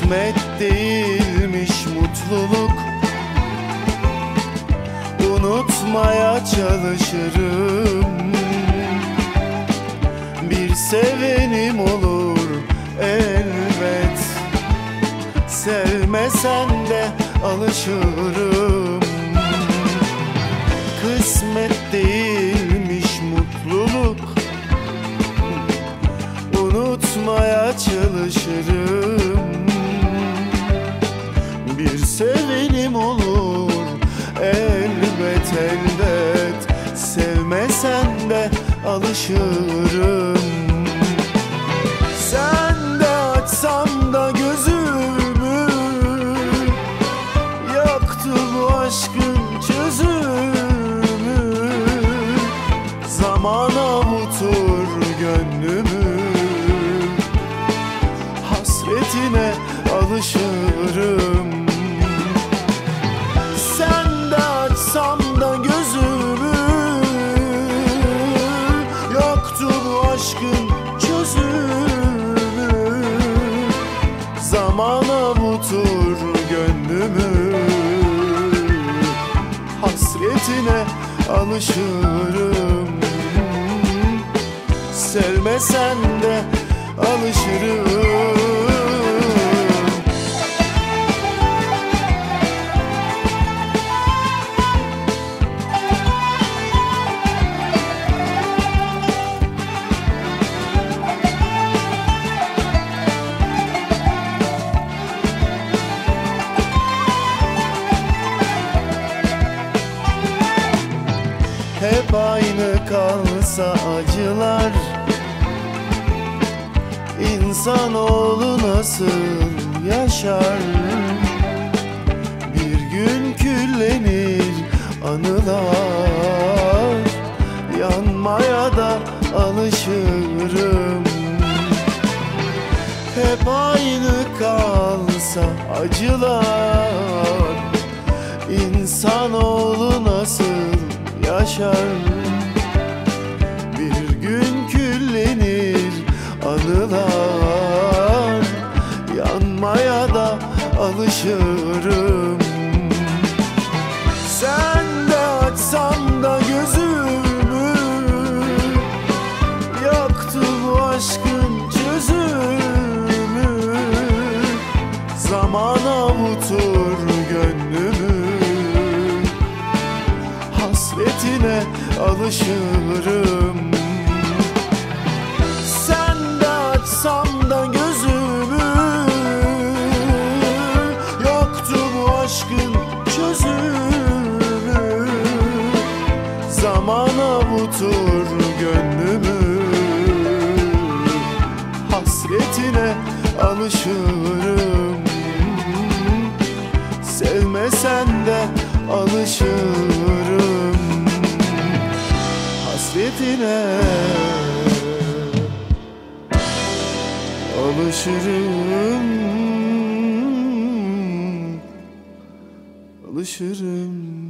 Kısmet değilmiş mutluluk, unutmaya çalışırım. Bir sevenim olur elbet, sevmesen de alışırım. Kısmet değilmiş mutluluk, unutmaya çalışırım. Bir sevenim olur elbet elbet, sevmesen de alışırım. Sen de açsan da gözümü, yaktı bu aşkın çözümü. Zaman avutur gönlümü, hasretine alışırım. Sen de açsam da gözümü, yoktu bu aşkın çözümü. Zaman avutur gönlümü, hasretine alışırım. Sevmesen de alışırım. Hep aynı kalsa acılar, İnsanoğlu nasıl yaşar? Bir gün küllenir anılar, yanmaya da alışırım. Hep aynı kalsa acılar, İnsanoğlu nasıl yaşar? Bir gün küllenir anılar, yanmaya da alışırım. Sen de açsan da gözümü, yaktı bu aşkın çözümü. Zaman avutur gönlümü, hasretine alışırım. Sen de açsam da gözümü, yoktu bu aşkın çözümü. Zaman avutur gönlümü, hasretine alışırım. Sevmesen de alışırım, hasretine alışırım, alışırım.